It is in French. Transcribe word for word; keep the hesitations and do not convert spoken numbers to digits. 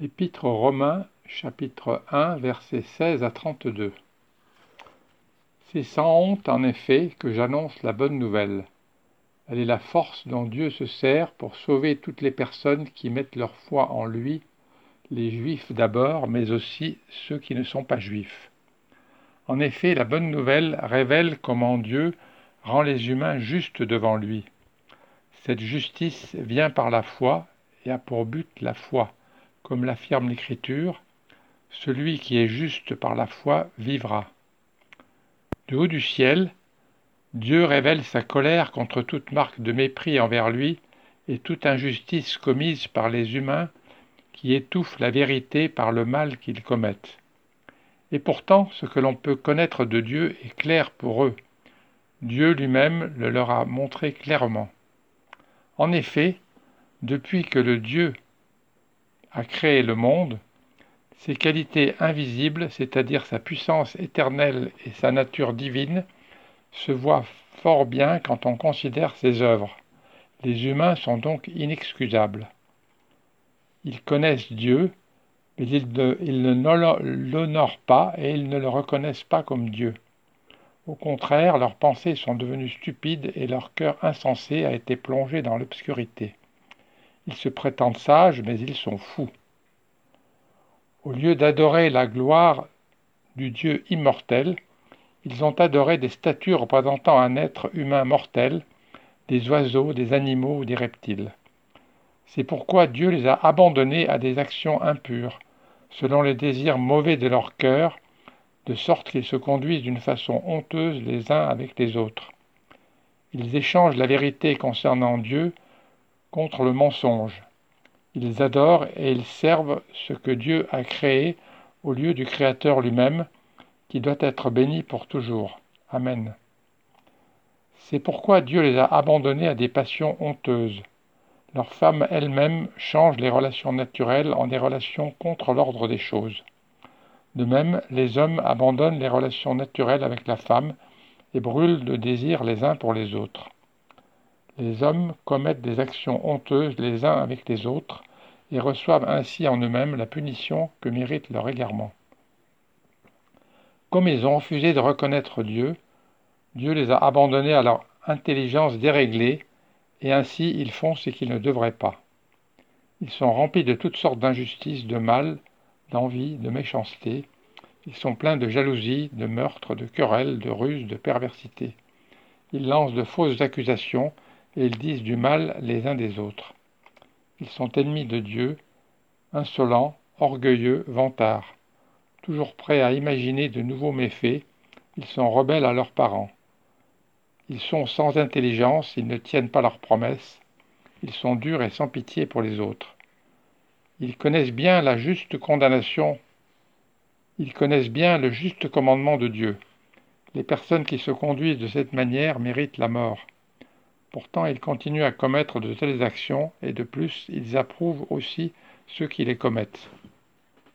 Épître aux Romains, chapitre un, versets seize à trente-deux. C'est sans honte, en effet, que j'annonce la bonne nouvelle. Elle est la force dont Dieu se sert pour sauver toutes les personnes qui mettent leur foi en lui, les Juifs d'abord, mais aussi ceux qui ne sont pas Juifs. En effet, la bonne nouvelle révèle comment Dieu rend les humains justes devant lui. Cette justice vient par la foi et a pour but la foi. Comme l'affirme l'Écriture, « Celui qui est juste par la foi vivra ». Du haut du ciel, Dieu révèle sa colère contre toute marque de mépris envers lui et toute injustice commise par les humains qui étouffent la vérité par le mal qu'ils commettent. Et pourtant, ce que l'on peut connaître de Dieu est clair pour eux. Dieu lui-même le leur a montré clairement. En effet, depuis que le Dieu a créé le monde, ses qualités invisibles, c'est-à-dire sa puissance éternelle et sa nature divine, se voient fort bien quand on considère ses œuvres. Les humains sont donc inexcusables. Ils connaissent Dieu, mais ils ne, ils ne l'honorent pas et ils ne le reconnaissent pas comme Dieu. Au contraire, leurs pensées sont devenues stupides et leur cœur insensé a été plongé dans l'obscurité. Ils se prétendent sages, mais ils sont fous. Au lieu d'adorer la gloire du Dieu immortel, ils ont adoré des statues représentant un être humain mortel, des oiseaux, des animaux ou des reptiles. C'est pourquoi Dieu les a abandonnés à des actions impures, selon les désirs mauvais de leur cœur, de sorte qu'ils se conduisent d'une façon honteuse les uns avec les autres. Ils échangent la vérité concernant Dieu contre le mensonge. Ils adorent et ils servent ce que Dieu a créé au lieu du Créateur lui-même, qui doit être béni pour toujours. Amen. C'est pourquoi Dieu les a abandonnés à des passions honteuses. Leurs femmes elles-mêmes changent les relations naturelles en des relations contre l'ordre des choses. De même, les hommes abandonnent les relations naturelles avec la femme et brûlent de désir les uns pour les autres. Les hommes commettent des actions honteuses les uns avec les autres et reçoivent ainsi en eux-mêmes la punition que mérite leur égarement. Comme ils ont refusé de reconnaître Dieu, Dieu les a abandonnés à leur intelligence déréglée, et ainsi ils font ce qu'ils ne devraient pas. Ils sont remplis de toutes sortes d'injustices, de mal, d'envie, de méchanceté. Ils sont pleins de jalousie, de meurtre, de querelles, de ruses, de perversité. Ils lancent de fausses accusations et ils disent du mal les uns des autres. Ils sont ennemis de Dieu, insolents, orgueilleux, vantards. Toujours prêts à imaginer de nouveaux méfaits, ils sont rebelles à leurs parents. Ils sont sans intelligence, ils ne tiennent pas leurs promesses, ils sont durs et sans pitié pour les autres. Ils connaissent bien la juste condamnation, ils connaissent bien le juste commandement de Dieu. Les personnes qui se conduisent de cette manière méritent la mort. Pourtant, ils continuent à commettre de telles actions et de plus, ils approuvent aussi ceux qui les commettent.